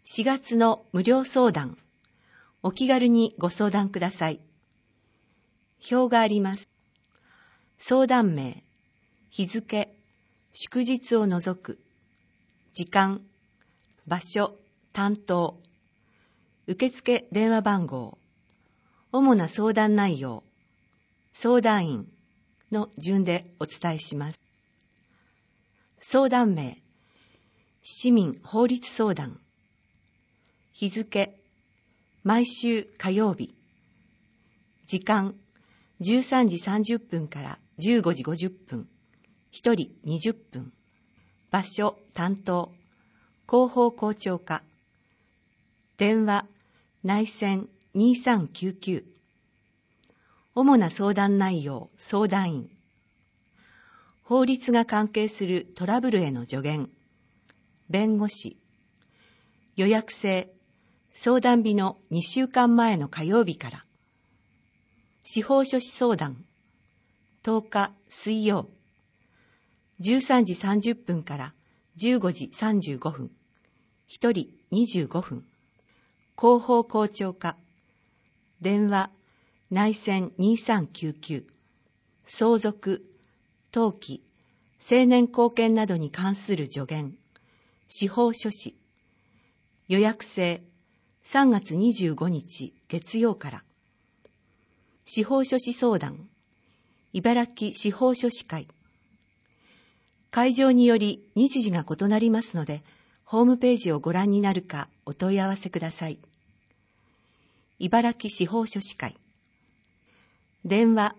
4月の無料相談、お気軽にご相談ください。表があります。相談名、日付、祝日を除く、時間、場所、担当、受付電話番号、主な相談内容、相談員の順でお伝えします。相談名、市民法律相談、日付、毎週火曜日、時間、13時30分から15時50分、1人20分、場所、担当、広報広聴課、電話、内線2399、主な相談内容、相談員、法律が関係するトラブルへの助言、弁護士、予約制、相談日の2週間前の火曜日から、司法書士相談、10日水曜、13時30分から15時35分、1人25分、広報広聴課、電話、内線2399、相続、登記、成年後見などに関する助言、司法書士、予約制、3月25日月曜から、司法書士相談、茨城司法書士会。会場により日時が異なりますので、ホームページをご覧になるかお問い合わせください。茨城司法書士会。電話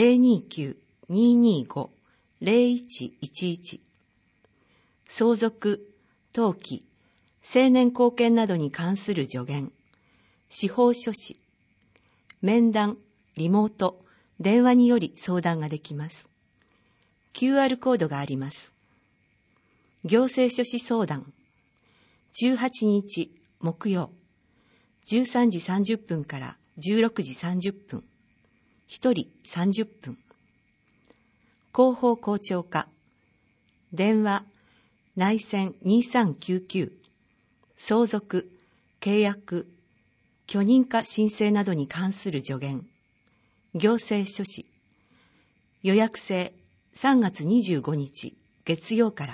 029-225-0111。相続、登記、成年後見などに関する助言、司法書士、面談、リモート、電話により相談ができます。QR コードがあります。行政書士相談、18日木曜、13時30分から16時30分、1人30分。広報広聴課、電話、内線2399、相続、契約、許認可申請などに関する助言、行政書士、予約制3月25日月曜から、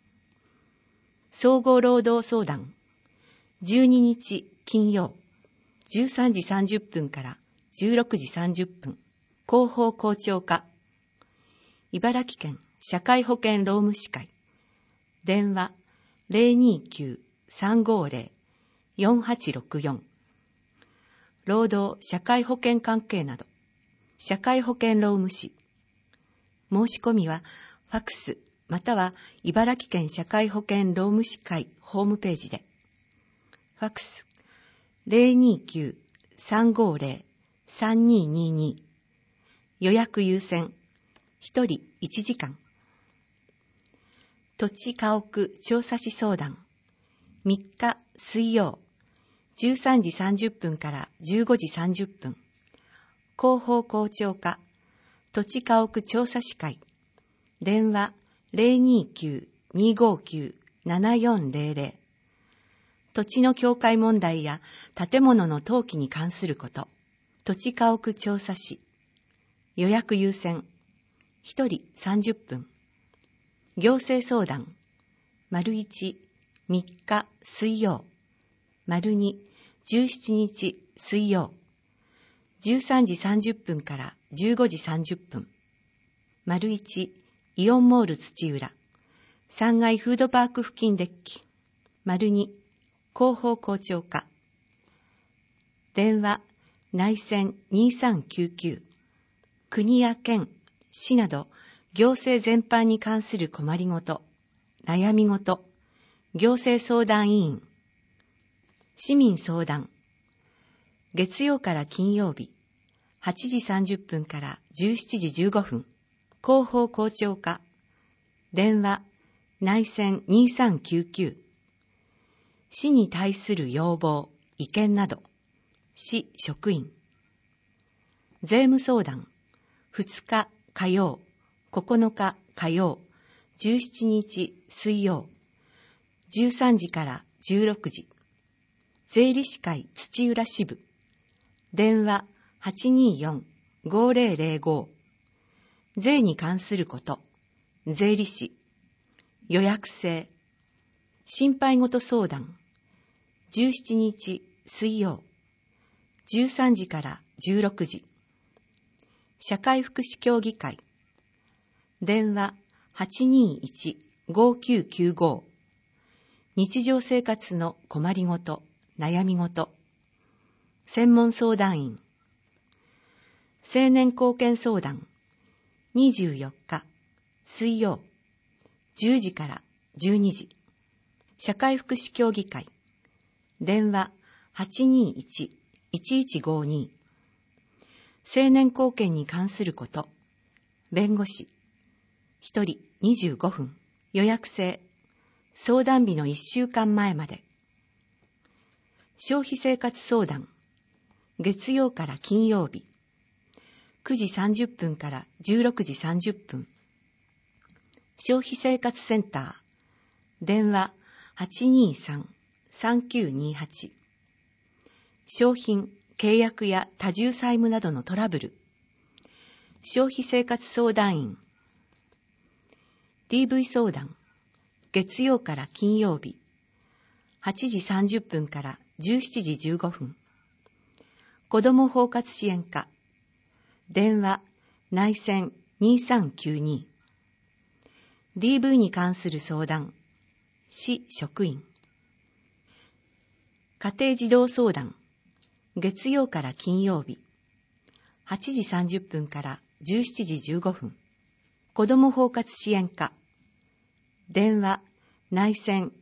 総合労働相談、12日金曜、13時30分から16時30分、広報広聴課、茨城県社会保険労務士会、電話029-350-4864、労働社会保険関係など、社会保険労務士。申し込みはファックスまたは茨城県社会保険労務士会ホームページで。ファックス029-350-3222。予約優先。1人1時間。土地家屋調査士相談。3日水曜、13時30分から15時30分。広報広聴課、土地家屋調査士会。電話029-259-7400。土地の境界問題や建物の登記に関すること。土地家屋調査士。予約優先。1人30分。行政相談。1、3日水曜。2、17日水曜。13時30分から15時30分。1、イオンモール土浦。3階フードパーク付近デッキ。2、広報広聴課。電話、内線2399。国や県、市など、行政全般に関する困りごと、悩みごと、行政相談委員。市民相談。月曜から金曜日、8時30分から17時15分。広報広聴課。電話、内線2399。市に対する要望、意見など。市職員。税務相談。2日火曜、9日火曜、17日水曜、13時から16時。 税理士会土浦支部、電話 824-5005、税に関すること、税理士、予約制、心配事相談、17日水曜、13時から16時、社会福祉協議会、電話 821-5995、日常生活の困りごと、悩み事、専門相談員、青年貢献相談、24日水曜、10時から12時、社会福祉協議会、電話 821-1152、青年貢献に関すること、弁護士、1人25分、予約制、相談日の1週間前まで。消費生活相談、月曜から金曜日、9時30分から16時30分。消費生活センター、電話 823-3928。商品、契約や多重債務などのトラブル。消費生活相談員。DV 相談、月曜から金曜日、8時30分から17時15分。子ども包括支援課、電話内線 2392。DV に関する相談、市職員。家庭児童相談、月曜から金曜日、8時30分から17時15分。子ども包括支援課、電話内線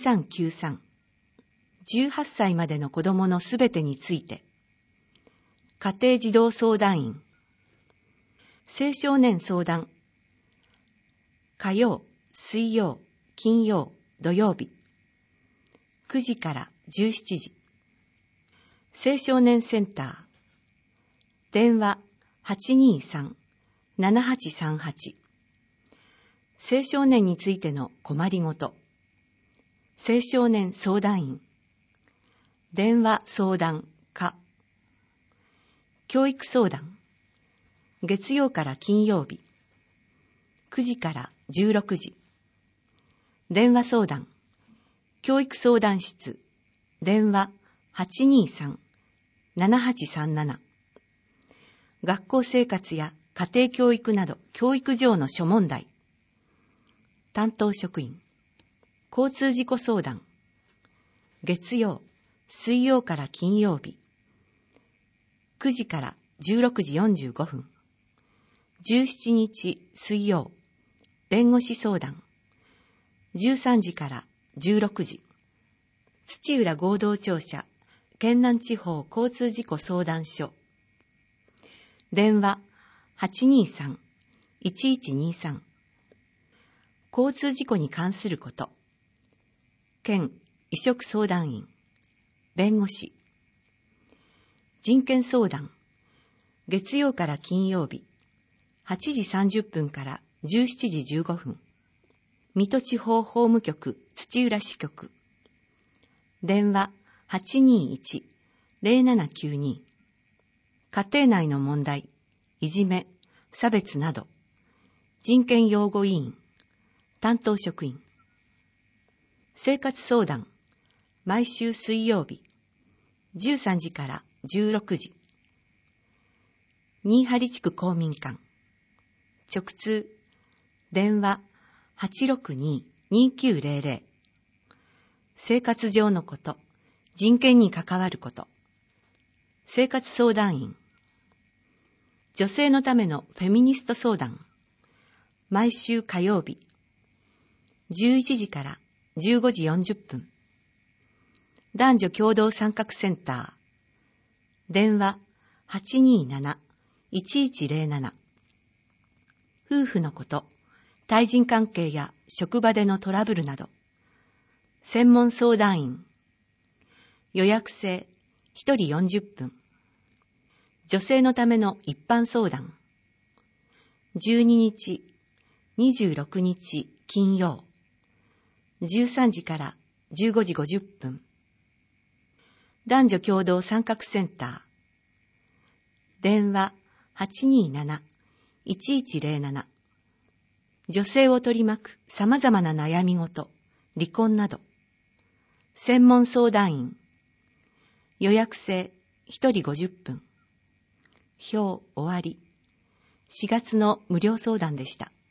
2393。18歳までの子どものすべてについて。家庭児童相談員。青少年相談。火曜、水曜、金曜、土曜日。9時から17時。青少年センター。電話823-7838。青少年についての困りごと。青少年相談員。電話相談課。教育相談。月曜から金曜日。9時から16時。電話相談。教育相談室。電話823-7837。学校生活や家庭教育など教育上の諸問題。担当職員。交通事故相談。月曜、水曜から金曜日。9時から16時45分。17日水曜、弁護士相談。13時から16時。土浦合同庁舎、県南地方交通事故相談所。電話823-1123。交通事故に関すること。県移植相談員。弁護士。人権相談。月曜から金曜日。8時30分から17時15分。水戸地方法務局土浦支局。電話821-0792。家庭内の問題、いじめ、差別など。人権擁護委員。担当職員。生活相談。毎週水曜日。13時から16時。新張地区公民館。直通。電話862-2900。生活上のこと、人権に関わること。生活相談員。女性のためのフェミニスト相談。毎週火曜日。11時から15時40分。男女共同参画センター。電話827-1107。夫婦のこと、対人関係や職場でのトラブルなど。専門相談員。予約制、1人40分。女性のための一般相談。12日、26日金曜。13時から15時50分。 男女共同参画センター。電話827-1107。女性を取り巻く様々な悩み事、離婚など。専門相談員。予約制1人50分。表終わり。4月の無料相談でした。